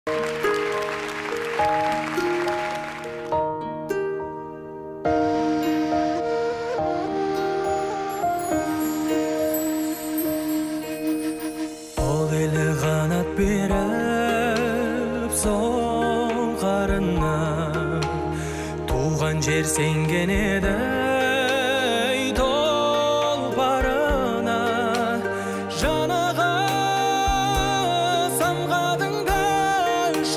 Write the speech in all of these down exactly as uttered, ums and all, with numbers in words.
беріп соңғарына туған жер сенген еді толпарына жанаға самғадың дәш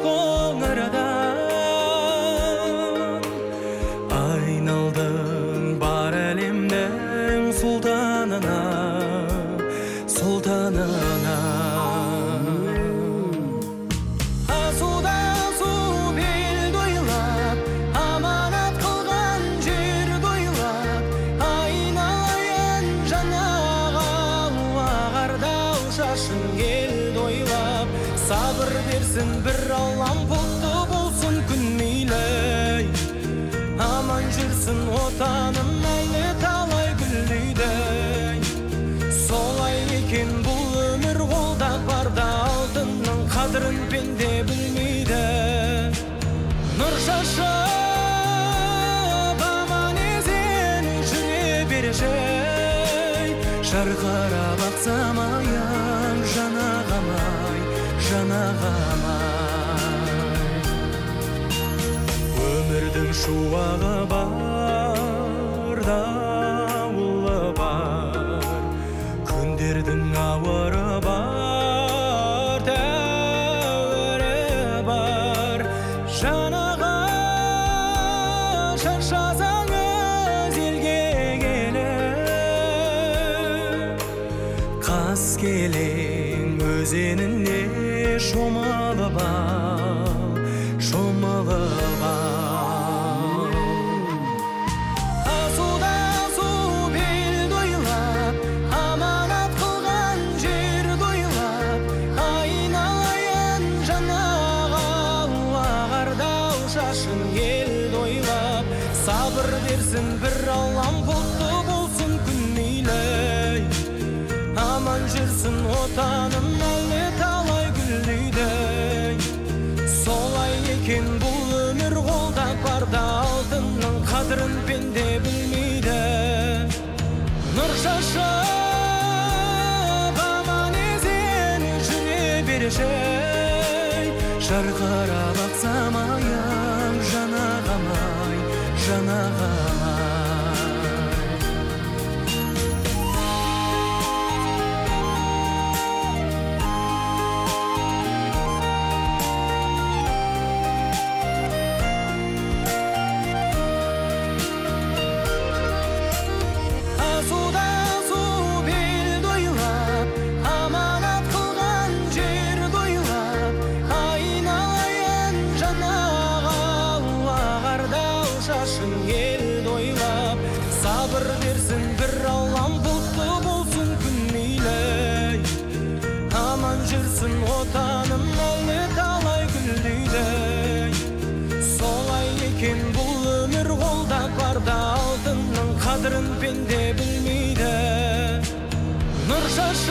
қоңырдан айналдың бар әлемнің сұлтанына сұлтанына сабыр берсін бір аллам бұлтты болсын күн мейлі аман жүрсін отаным әлі талай гүлдейді солай екен бұл өмір қолда барда алтынның қадірін пенде білмейді нұр шашып аман есен жүре берші жарқырап ақсам аяң жанағамай өмірдің шуағы бар дауылы бар күндердің ауыры бар тәуірі бар жанаға шаршасаңыз елге келіп қаскелең өзеніне шомылып ал, шомылып ал. Асуда су бел дойлап, аманат қылған жер дойлап, айналайын жанаға ағардау шашын ел дойлап, сабыр берсін бір аллам бұлтты болсын күн мейлі, аман жүрсін отаным әлі талай гүлдейді солай екен бұл өмір қолда барда алтынның қадірін пенде білмейді нұр шашып аман есен жүре берші жарқырап ақсам аяң жанағамай жанағамай сабыр берсін бір аллам бұлтты болсын күн мейлі аман жүрсін отаным әлі талай гүлдейді солай екен бұл өмір қолда барда алтынның қадірін пенде білмейді нұр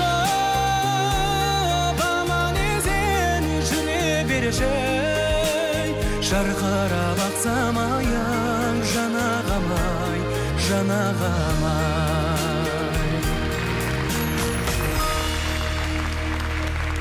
шашып аман есен жүре берші жарқырап ақсам аяң жанағамай жанағамай